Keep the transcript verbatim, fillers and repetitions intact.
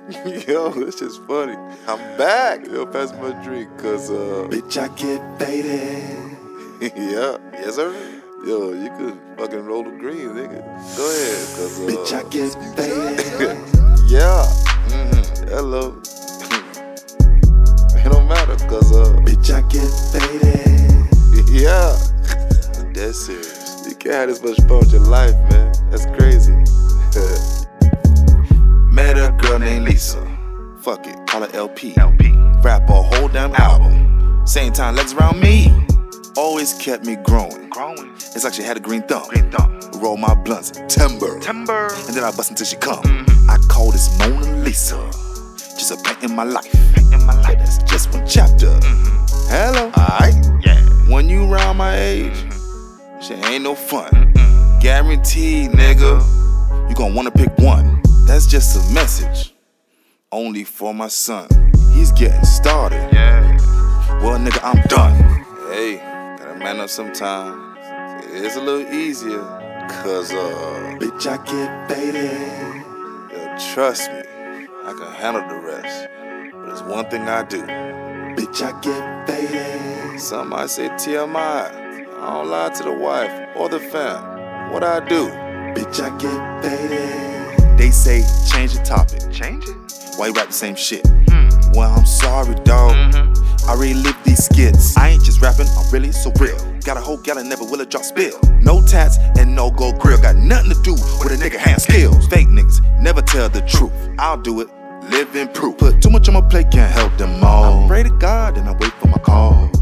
Yo, this is funny. I'm back. Yo, pass my drink, cause uh Bitch, I get faded. yeah, yes sir. Yo, you could fucking roll the green, nigga. Go ahead, cause uh Bitch, I get faded. yeah. Mm-hmm. Hello. It don't matter, cause uh Bitch, I get faded. yeah. That's serious. You can't have this much fun with your life, man. That's crazy. Met a girl named Lisa. Fuck it, call her L P. L P. Rap a whole damn album. Same time legs around me. Always kept me growing. Growing. It's like she had a green thumb. Green thumb. Roll my blunts, timber. Timber. And then I bust until she come. Mm-hmm. I call this Mona Lisa. Just a paint in my life. In my life. That's just one chapter. Mm-hmm. Hello. Alright. Yeah. When you round my age, mm-hmm. shit ain't no fun. Mm-mm. Guaranteed, nigga. You gon' wanna pick one. That's just a message. Only for my son. He's getting started. Yeah. Well, nigga, I'm done. Hey, gotta man up sometime. It's a little easier, cause uh Bitch, I get faded. yo, trust me, I can handle the rest. But there's one thing I do. Bitch, I get faded. Some might say T M I. I don't lie to the wife or the fam. What I do? Bitch, I get faded. They say change the topic. Change it. Why you rap the same shit? Hmm. Well, I'm sorry, dawg. Mm-hmm. I really live these skits. I ain't just rapping, I'm really so real. Got a whole gallon, never will a drop spill. No tats and no gold grill. Got nothing to do with a nigga hand skills. Fake niggas never tell the truth. I'll do it, live in proof. Put too much on my plate, can't help them all. I pray to God and I wait for my call.